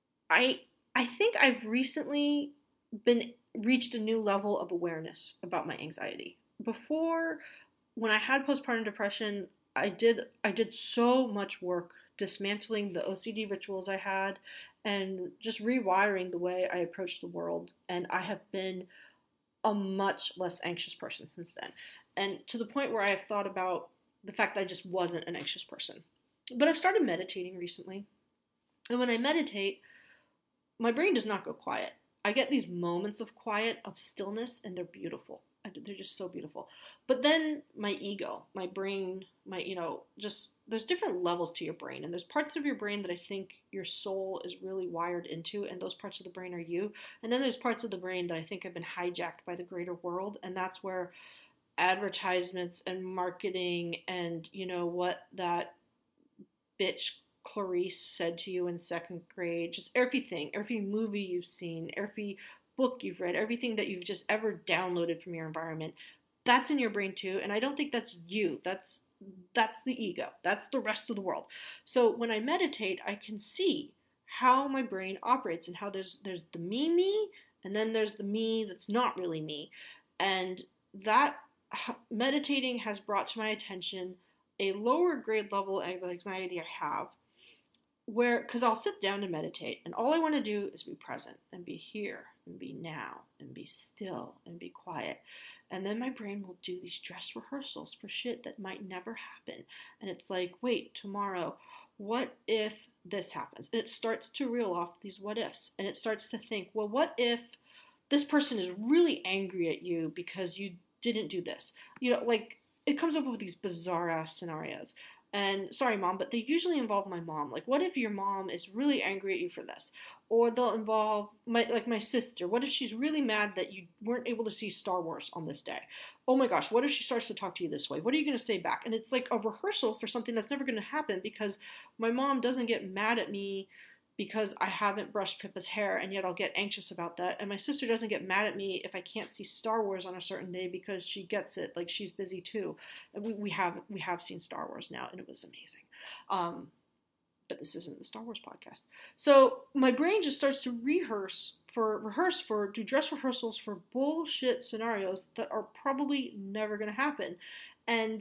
[SPEAKER 1] I I think I've recently been reached a new level of awareness about my anxiety. Before, when I had postpartum depression, I did I did so much work dismantling the O C D rituals I had and just rewiring the way I approached the world, and I have been a much less anxious person since then. And to the point where I have thought about the fact that I just wasn't an anxious person. But I've started meditating recently. And when I meditate, my brain does not go quiet. I get these moments of quiet, of stillness, and they're beautiful. They're just so beautiful. But then my ego, my brain, my, you know, just, there's different levels to your brain. And there's parts of your brain that I think your soul is really wired into, and those parts of the brain are you. And then there's parts of the brain that I think have been hijacked by the greater world. And that's where advertisements and marketing and, you know, what that bitch Clarice said to you in second grade, just everything, every movie you've seen, every book you've read, everything that you've just ever downloaded from your environment, that's in your brain too. And I don't think that's you. That's that's the ego. That's the rest of the world. So when I meditate, I can see how my brain operates and how there's there's the me me and then there's the me that's not really me. And that meditating has brought to my attention a lower grade level of anxiety I have, where because I'll sit down to meditate and all I want to do is be present and be here and be now and be still and be quiet. And then my brain will do these dress rehearsals for shit that might never happen. And it's like, wait, tomorrow, what if this happens? And it starts to reel off these what ifs. And it starts to think, well, what if this person is really angry at you because you didn't do this? You know, like it comes up with these bizarre ass scenarios. And sorry, mom, but they usually involve my mom. Like, what if your mom is really angry at you for this? Or they'll involve my like my sister. What if she's really mad that you weren't able to see Star Wars on this day? Oh my gosh, what if she starts to talk to you this way? What are you going to say back? And it's like a rehearsal for something that's never going to happen because my mom doesn't get mad at me because I haven't brushed Pippa's hair, and yet I'll get anxious about that. And my sister doesn't get mad at me if I can't see Star Wars on a certain day because she gets it, like she's busy too. And we, we have we have seen Star Wars now, and it was amazing. Um, but this isn't the Star Wars podcast. So my brain just starts to rehearse for rehearse for do dress rehearsals for bullshit scenarios that are probably never going to happen, and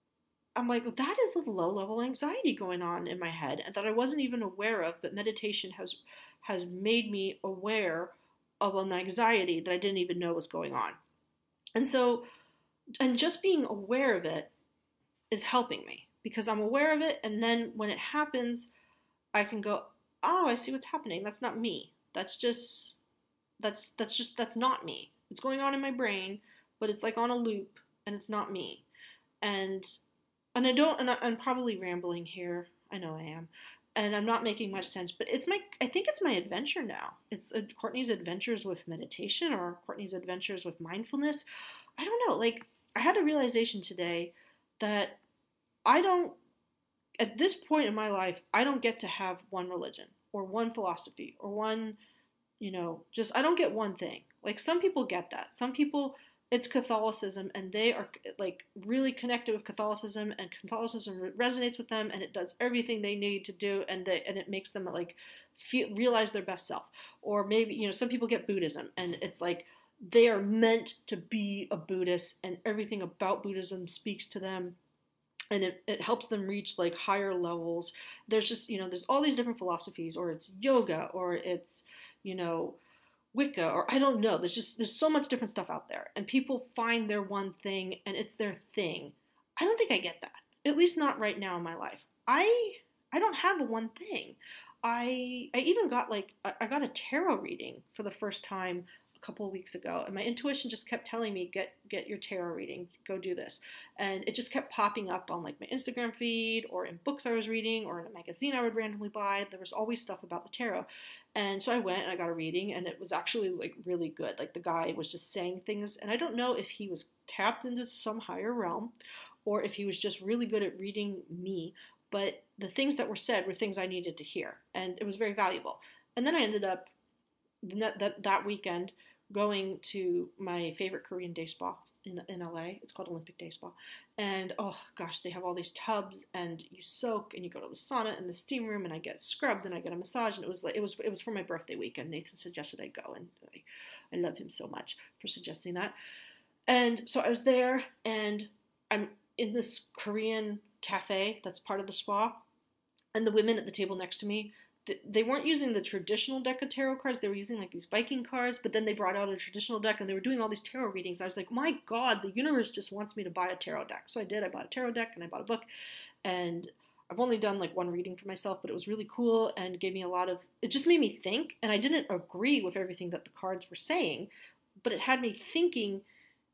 [SPEAKER 1] I'm like, well, that is a low level anxiety going on in my head and that I wasn't even aware of, but meditation has has made me aware of an anxiety that I didn't even know was going on. And so, and just being aware of it is helping me because I'm aware of it, and then when it happens, I can go, "Oh, I see what's happening. That's not me. That's just that's that's just that's not me. It's going on in my brain, but it's like on a loop and it's not me." And and I don't, and I, I'm probably rambling here. I know I am, and I'm not making much sense. But it's my, I think it's my adventure now. It's uh, Courtney's adventures with meditation or Courtney's adventures with mindfulness. I don't know. Like I had a realization today that I don't, at this point in my life, I don't get to have one religion or one philosophy or one, you know, just I don't get one thing. Like some people get that. Some people it's Catholicism and they are like really connected with Catholicism and Catholicism resonates with them and it does everything they need to do and they and it makes them like feel, realize their best self. Or maybe, you know, some people get Buddhism and it's like they are meant to be a Buddhist and everything about Buddhism speaks to them and it, it helps them reach like higher levels. There's just, you know, there's all these different philosophies, or it's yoga, or it's, you know, Wicca, or I don't know. There's just there's so much different stuff out there, and people find their one thing, and it's their thing. I don't think I get that. At least not right now in my life. I I don't have a one thing. I I even got like I got a tarot reading for the first time a couple of weeks ago, and my intuition just kept telling me get get your tarot reading, go do this, and it just kept popping up on like my Instagram feed or in books I was reading or in a magazine I would randomly buy. There was always stuff about the tarot, and so I went and I got a reading, and it was actually like really good. Like the guy was just saying things, and I don't know if he was tapped into some higher realm, or if he was just really good at reading me. But the things that were said were things I needed to hear, and it was very valuable. And then I ended up that that weekend going to my favorite Korean day spa in, in L A. It's called Olympic Day Spa. And oh gosh, they have all these tubs and you soak and you go to the sauna and the steam room and I get scrubbed and I get a massage and it was like it was it was for my birthday weekend. Nathan suggested I go and I, I love him so much for suggesting that. And so I was there and I'm in this Korean cafe that's part of the spa, and the women at the table next to me, they weren't using the traditional deck of tarot cards. They were using like these Viking cards, but then they brought out a traditional deck and they were doing all these tarot readings. I was like, my God, the universe just wants me to buy a tarot deck. So I did. I bought a tarot deck and I bought a book, and I've only done like one reading for myself, but it was really cool and gave me a lot of, it just made me think, and I didn't agree with everything that the cards were saying, but it had me thinking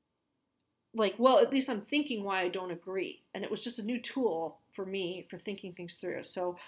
[SPEAKER 1] like, well, at least I'm thinking why I don't agree. And it was just a new tool for me for thinking things through. So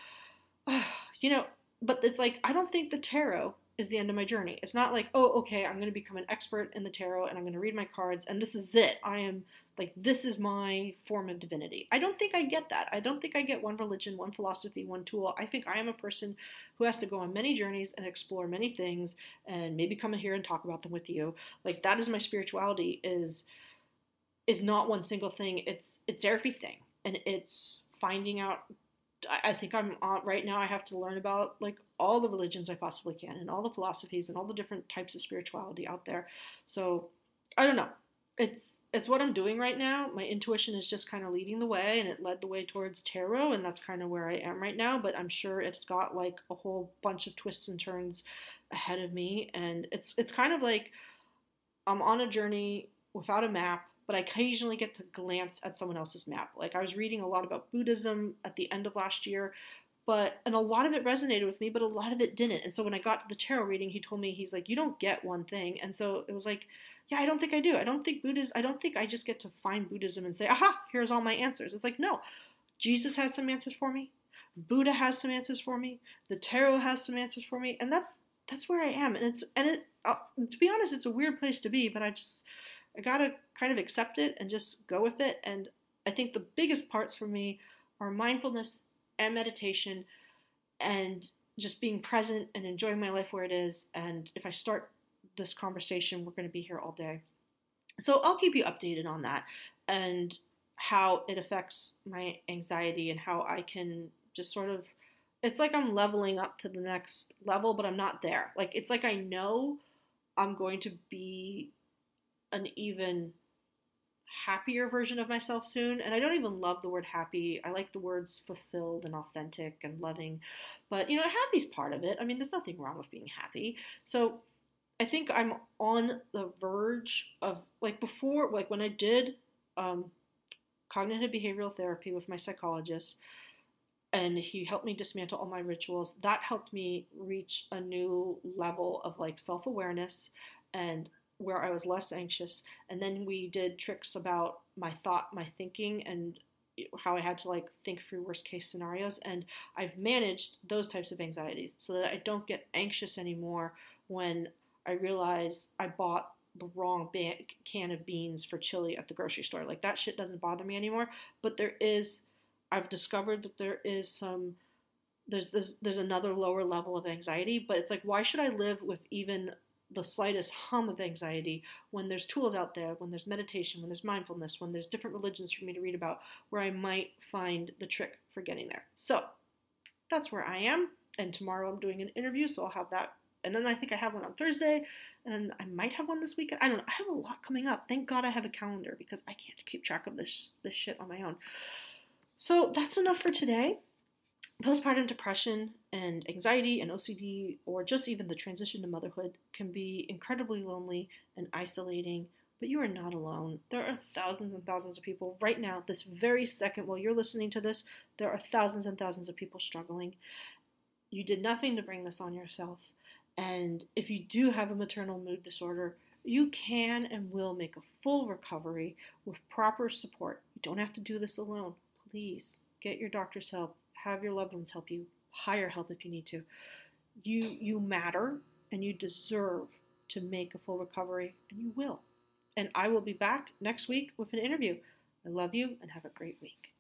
[SPEAKER 1] you know, but it's like, I don't think the tarot is the end of my journey. It's not like, oh, okay, I'm going to become an expert in the tarot and I'm going to read my cards and this is it. I am like, this is my form of divinity. I don't think I get that. I don't think I get one religion, one philosophy, one tool. I think I am a person who has to go on many journeys and explore many things and maybe come in here and talk about them with you. Like that is my spirituality is, is not one single thing. It's, it's everything. and it's finding out. I think I'm on right now. I have to learn about like all the religions I possibly can, and all the philosophies, and all the different types of spirituality out there. So I don't know. It's it's what I'm doing right now. My intuition is just kind of leading the way, and it led the way towards tarot, and that's kind of where I am right now. But I'm sure it's got like a whole bunch of twists and turns ahead of me, and it's it's kind of like I'm on a journey without a map, but I occasionally get to glance at someone else's map. Like I was reading a lot about Buddhism at the end of last year, but and a lot of it resonated with me, but a lot of it didn't. And so when I got to the tarot reading, he told me he's like, "You don't get one thing." And so it was like, yeah, I don't think I do. I don't think Buddhism. I don't think I just get to find Buddhism and say, "Aha, here's all my answers." It's like, no, Jesus has some answers for me. Buddha has some answers for me. The tarot has some answers for me, and that's that's where I am. And it's and it uh, to be honest, it's a weird place to be, but I just I gotta kind of accept it and just go with it. And I think the biggest parts for me are mindfulness and meditation and just being present and enjoying my life where it is. And if I start this conversation, we're going to be here all day. So I'll keep you updated on that and how it affects my anxiety and how I can just sort of. It's like I'm leveling up to the next level, but I'm not there. Like, it's like I know I'm going to be an even happier version of myself soon. And I don't even love the word happy. I like the words fulfilled and authentic and loving. But, you know, happy's part of it. I mean, there's nothing wrong with being happy. So I think I'm on the verge of, like, before, like, when I did um, cognitive behavioral therapy with my psychologist, and he helped me dismantle all my rituals, that helped me reach a new level of, like, self-awareness and where I was less anxious. And then we did tricks about my thought, my thinking, and how I had to like think through worst case scenarios. And I've managed those types of anxieties so that I don't get anxious anymore when I realize I bought the wrong ban- can of beans for chili at the grocery store. Like, that shit doesn't bother me anymore. But there is, I've discovered that there is some there's there's, there's another lower level of anxiety. But it's like, why should I live with even the slightest hum of anxiety when there's tools out there, when there's meditation, when there's mindfulness, when there's different religions for me to read about where I might find the trick for getting there. So that's where I am. And tomorrow I'm doing an interview, so I'll have that. And then I think I have one on Thursday, and I might have one this weekend. I don't know. I have a lot coming up. Thank God I have a calendar because I can't keep track of this this shit on my own. So that's enough for today. Postpartum depression and anxiety and O C D, or just even the transition to motherhood, can be incredibly lonely and isolating, but you are not alone. There are thousands and thousands of people right now, this very second, while you're listening to this, there are thousands and thousands of people struggling. You did nothing to bring this on yourself. And if you do have a maternal mood disorder, you can and will make a full recovery with proper support. You don't have to do this alone. Please get your doctor's help. Have your loved ones help you. Hire help if you need to. You you matter, and you deserve to make a full recovery, and you will. And I will be back next week with an interview. I love you and have a great week.